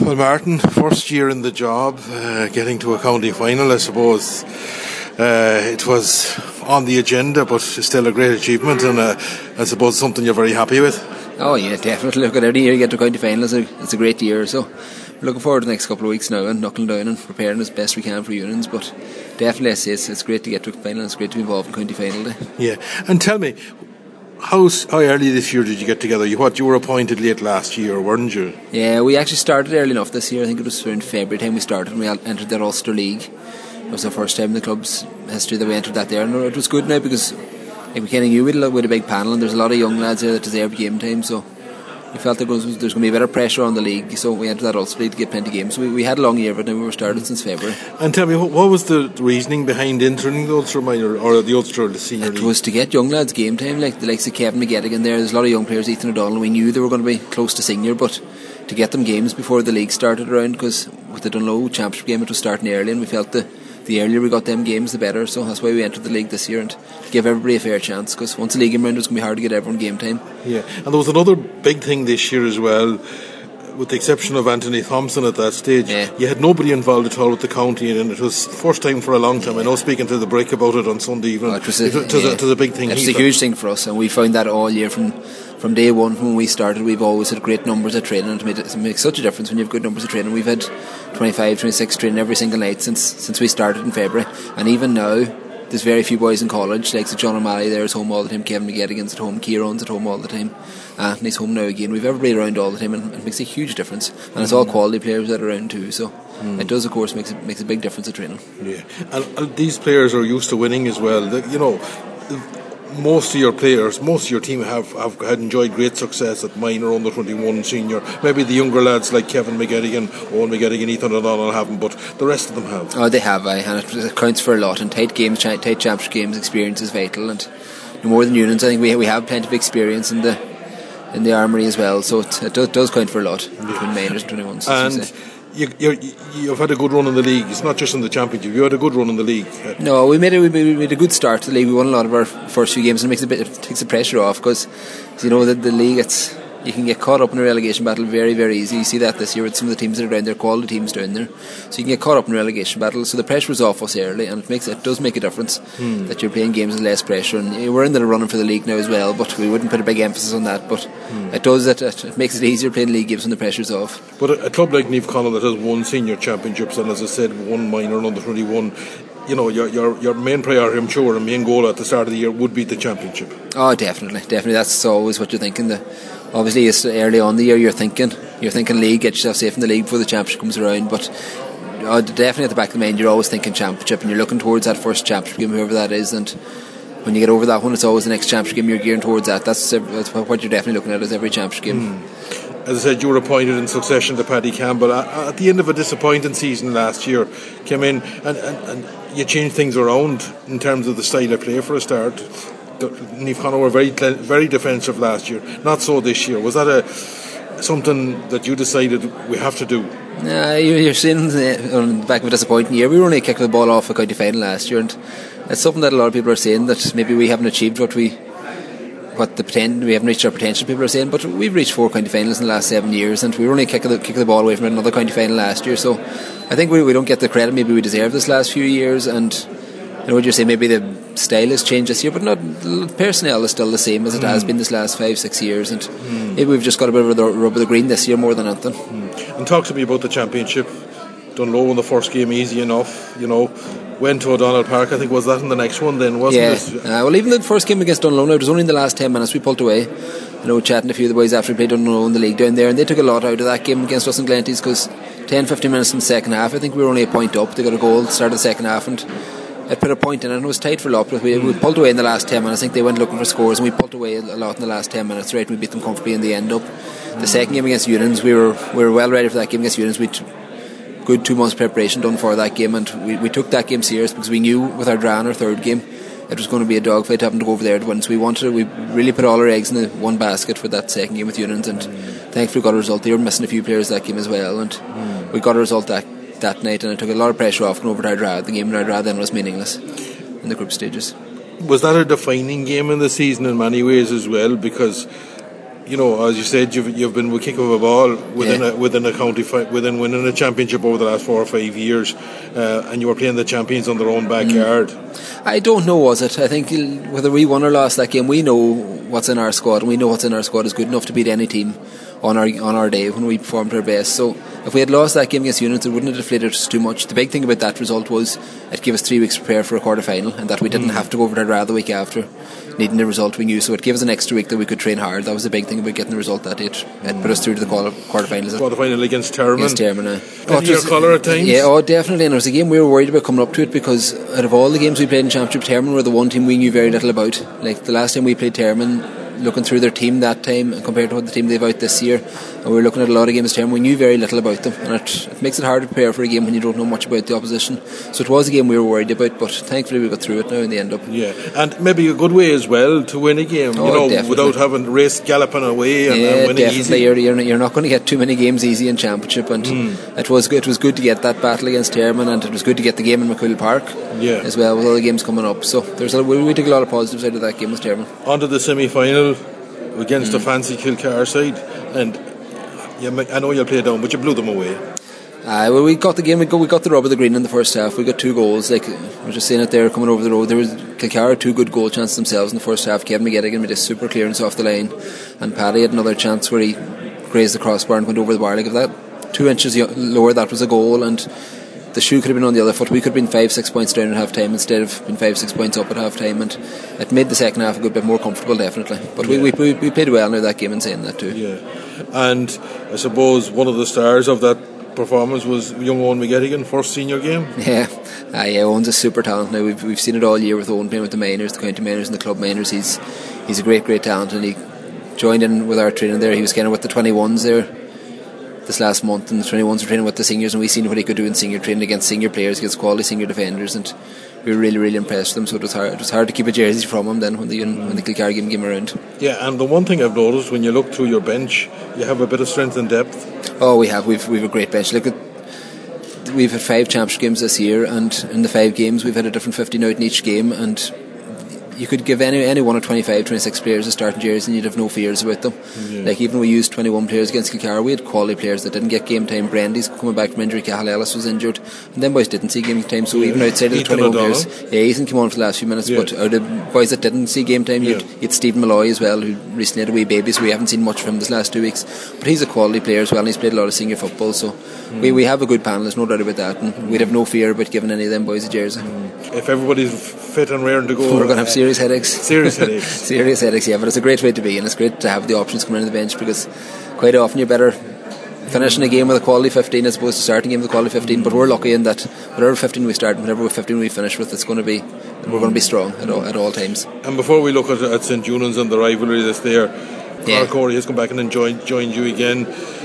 Well, Martin, first year in the job, getting to a county final, I suppose. It was on the agenda, but still a great achievement, and I suppose something you're very happy with. Oh yeah, definitely. Look, at every year you get to county final, it's a great year. So we're looking forward to the next couple of weeks now and knuckling down and preparing as best we can for Unions. But definitely, I say it's great to get to a final. It's great to be involved in county final day. Yeah, and tell me, how early this year did you get together? You were appointed late last year, weren't you? Yeah, we actually started early enough this year. I think it was around February time we started, and we entered the Ulster League. It was the first time in the club's history that we entered that there, and it was good now because we kind of knew we had a big panel, and there's a lot of young lads there that deserve game time, so we felt there's going to be a better pressure on the league, so we entered that Ulster League to get plenty of games. So we had a long year, but now we were started since February. And tell me, what was the reasoning behind entering the Ulster Minor or the Ulster Senior League? It was to get young lads game time, like the likes of Kevin McGettigan there. There's a lot of young players, Ethan O'Donnell. We knew they were going to be close to senior, but to get them games before the league started around, because with the Dunlow Championship game it was starting early, and we felt the earlier we got them games the better, so that's why we entered the league this year, and give everybody a fair chance, because once the league came round it's going to be hard to get everyone game time. Yeah, and there was another big thing this year as well, with the exception of Anthony Thompson at that stage. Yeah. You had nobody involved at all with the county, and it was first time for a long time. I know, speaking to the break about it on Sunday evening, it was a big thing. It's a huge thing for us, and we found that all year from day one when we started. We've always had great numbers at training, and it makes such a difference when you have good numbers at training. We've had 25, 26 training every single night since we started in February, and even now there's very few boys in college, like John O'Malley there is home all the time, Kevin McGettigan's at home, Kieran's at home all the time, Anthony's home now again. We've everybody around all the time, and it makes a huge difference, and it's all quality players that are around too, so it does, of course, makes a big difference at training. Yeah, and these players are used to winning as well. Most of your players, most of your team have had enjoyed great success at minor, under 21, senior. Maybe the younger lads like Kevin McGettigan, Owen McGettigan, Ethan O'Donnell haven't, but the rest of them have. Oh, they have, and it counts for a lot. And tight championship games, experience is vital. And no more than Unions, I think we have plenty of experience in the armoury as well. So it does count for a lot between minors and 21s. And you've had a good run in the league. It's not just in the championship. You had a good run in the league. No, we made a good start to the league. We won a lot of our first few games, and it takes the pressure off, because the league, you can get caught up in a relegation battle very, very easy. You see that this year with some of the teams that are down there, quality teams down there. So you can get caught up in a relegation battle. So the pressure is off us early, and it does make a difference that you're playing games with less pressure. And we're in the running for the league now as well, but we wouldn't put a big emphasis on that. But it makes it easier playing league games when the pressure's off. But a club like Niamh Conaill that has won senior championships and, as I said, one minor and under 21, your main priority, I'm sure, and main goal at the start of the year would be the championship. Oh, definitely. That's always what you're thinking. Obviously, it's early on in the year. You're thinking league, get yourself safe in the league before the championship comes around. But definitely at the back of the mind, you're always thinking championship, and you're looking towards that first championship game, whoever that is. And when you get over that one, it's always the next championship game you're gearing towards that. That's what you're definitely looking at, is every championship game. As I said, you were appointed in succession to Paddy Campbell at the end of a disappointing season last year. Came in and you changed things around in terms of the style of play for a start. Niamh Conaill were very, very defensive last year. Not so this year. Was that something that you decided we have to do? You're seeing on the back of a disappointing year. We were only kicking the ball off a county final last year, and it's something that a lot of people are saying, that maybe we haven't achieved we haven't reached our potential, people are saying, but we've reached 4 county finals in the last 7 years, and we were only kicking the ball away from another county final last year. So I think we don't get the credit maybe we deserve this last few years. And what you're saying, maybe the style has changed this year, but not, the personnel is still the same as it has been this last 5-6 years, and maybe we've just got a bit of the rub of the green this year more than anything. And talk to me about the championship. Dunlow in the first game, easy enough, went to O'Donnell Park. I think, was that in the next one then, wasn't it? Well, even the first game against Dunlow, it was only in the last 10 minutes we pulled away. Chatting to a few of the boys after we played Dunlow in the league down there, and they took a lot out of that game against us in Glenties, because 10-15 minutes in the second half, I think we were only a point up. They got a goal at the start of the second half, and it put a point in, and it was tight for a lot, but we pulled away in the last 10 minutes. I think they went looking for scores, and we pulled away a lot in the last 10 minutes, right, and we beat them comfortably in the end up. The second game against Unions, we were well ready for that game against Unions. We good 2 months preparation done for that game, and we took that game serious, because we knew with our draw in our third game it was going to be a dogfight having to go over there to win. So we really put all our eggs in the one basket for that second game with Unions, and thankfully we got a result. They were missing a few players that game as well, and we got a result that night, and it took a lot of pressure off going over to our draw. The game in our draw then was meaningless in the group stages. Was that a defining game in the season in many ways as well? Because you know, as you said, you've been with kick of a ball within a county within winning a championship over the last 4 or 5 years, and you were playing the champions on their own backyard. I don't know, was it? I think whether we won or lost that game, we know what's in our squad, and we know what's in our squad is good enough to beat any team on our day when we performed our best. So if we had lost that game against Units, it wouldn't have deflated us too much. The big thing about that result was it gave us 3 weeks to prepare for a quarter final, and that we didn't have to go over to Dara the week after needing the result we knew. So it gave us an extra week that we could train hard. That was the big thing about getting the result that it put us through to the quarter finals. Quarter final against Termon. Your colour at times. Yeah, definitely. And it was a game we were worried about coming up to it, because out of all the games we played in Championship, Termon were the one team we knew very little about. Like the last time we played Termon, looking through their team that time and compared to what the team they've out this year, and we were looking at a lot of games term, we knew very little about them, and it makes it hard to prepare for a game when you don't know much about the opposition. So it was a game we were worried about, but thankfully we got through it now in the end up. Yeah, and maybe a good way as well to win a game, without having to race galloping away and winning definitely. easy. You're not going to get too many games easy in Championship, and it was good to get that battle against Termon, and it was good to get the game in McQuill Park as well, with all the games coming up. So we took a lot of positives out of that game with Termon. On to the semi-final against a fancy Kilcar side, and I know you'll play down, but you blew them away. Well, we got the game. We got the rub of the green in the first half. We got 2 goals. Like we were just saying it there, coming over the road. There was Kilcar 2 good goal chances themselves in the first half. Kevin McGettigan made a super clearance off the line, and Paddy had another chance where he grazed the crossbar and went over the bar. Like if that 2 inches lower, that was a goal, and the shoe could have been on the other foot. We could have been 5-6 points down at half time instead of being 5-6 points up at half time, and it made the second half a good bit more comfortable, definitely. But we played well now that game, and saying that too. Yeah, and I suppose one of the stars of that performance was young Owen McGettigan, first senior game. Yeah, Owen's a super talent now. We've seen it all year with Owen playing with the minors, the county minors and the club minors. He's a great talent, and he joined in with our training there. He was kind of with the 21s there this last month, and the 21s were training with the seniors, and we seen what he could do in senior training against senior players, against quality senior defenders, and we were really impressed with him. So it was hard to keep a jersey from him then when the Kilcar game came around. Yeah, and the one thing I've noticed when you look through your bench, you have a bit of strength and depth. Oh, we've a great bench. Look at, we've had 5 championship games this year, and in the 5 games we've had a different 15 out in each game, and you could give any one of 25, 26 players a starting jersey and you'd have no fears about them. Like even we used 21 players against Kilcar, we had quality players that didn't get game time. Brandy's coming back from injury, Cahill Ellis was injured, and them boys didn't see game time. So even outside of the 21 players, Ethan came on for the last few minutes, but out of boys that didn't see game time, you'd Stephen Malloy as well, who recently had a wee baby, so we haven't seen much from him this last 2 weeks, but he's a quality player as well, and he's played a lot of senior football, so we have a good panel, there's no doubt about that, and we'd have no fear about giving any of them boys a jersey. If everybody's fit and raring to go, we're going to have serious headaches. Serious headaches, yeah, but it's a great way to be, and it's great to have the options coming in the bench, because quite often you're better finishing a game with a quality 15 as opposed to starting a game with a quality 15, but we're lucky in that whatever 15 we start and whatever 15 we finish with, we're going to be strong at all times. And before we look at St. Junans and the rivalry that's there, Carl Corey has come back and joined you again.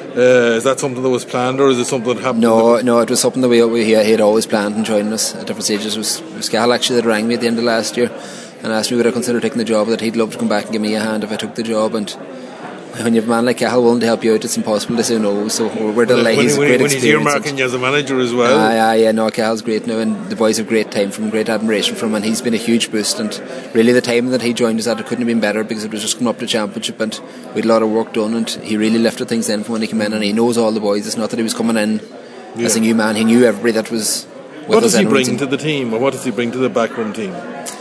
Is that something that was planned, or is it something that happened? No, it was something that he had always planned and joining us at different stages. It was Cahill actually that rang me at the end of last year and asked me would I consider taking the job, that he'd love to come back and give me a hand if I took the job, and when you have a man like Cahill willing to help you out, it's impossible to say no, so we're delighted. He's a great experience. When he's earmarking you as a manager as well. Cahill's great now, and the boys have great time from him, great admiration from him, and he's been a huge boost, and really the time that he joined us at, it couldn't have been better, because it was just coming up to championship and we had a lot of work done, and he really lifted things then from when he came in, and he knows all the boys. It's not that he was coming in as a new man, he knew everybody that was with us. What does he bring to the team, or what does he bring to the backroom team?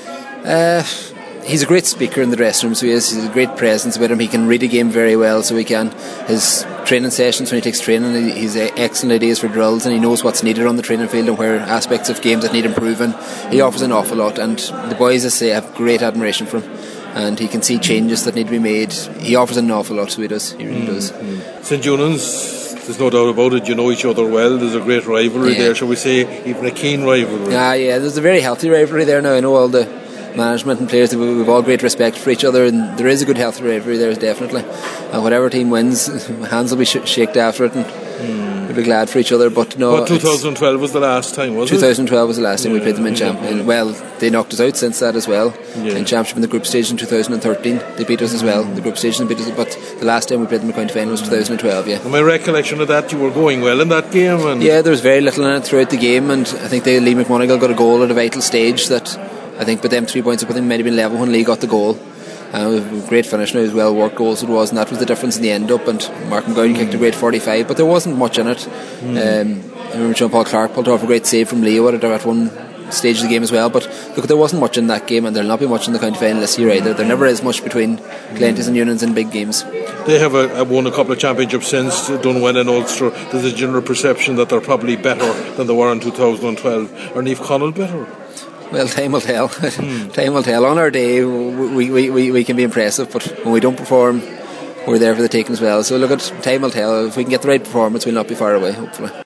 He's a great speaker in the dressing room, so he's a great presence about him. He can read a game very well, so he can. His training sessions, when he takes training, he's excellent ideas for drills, and he knows what's needed on the training field and where aspects of games that need improving. He offers an awful lot, and the boys, as I say, have great admiration for him, and he can see changes that need to be made. He offers an awful lot, so he does. He really does. St. Junans, there's no doubt about it, you know each other well. There's a great rivalry there, shall we say, even a keen rivalry. There's a very healthy rivalry there now. I know all the management and players, we've all great respect for each other, and there is a good healthy rivalry there, definitely, and whatever team wins, hands will be shaked after it, and we'll be glad for each other. But no, 2012 was the last time, was 2012 was the last time we played them in Championship. Well, they knocked us out since that as well in Championship in the group stage in 2013. They beat us as well in the group stage, and beat us, but the last time we played them in the county final was 2012. And my recollection of that, you were going well in that game, and there was very little in it throughout the game, and I think Lee McMonigal got a goal at a vital stage that I think, but them 3 points up, I think might have been level when Lee got the goal, Great finish now, it was well worked goals it was, and that was the difference in the end up. And Martin Goyle kicked a great 45, but there wasn't much in it. I remember John Paul Clark pulled off a great save from Leo at one stage of the game as well. But look, there wasn't much in that game, and there'll not be much in the county final this year either. There never is much between Glenties and Unions in big games. They have won a couple of championships since Dunwell and Ulster. There's a general perception that they're probably better than they were in 2012. Are Niamh Conaill better? Well, time will tell. Time will tell. On our day, we can be impressive, but when we don't perform, we're there for the taking as well. So look, at time will tell. If we can get the right performance, we'll not be far away, hopefully.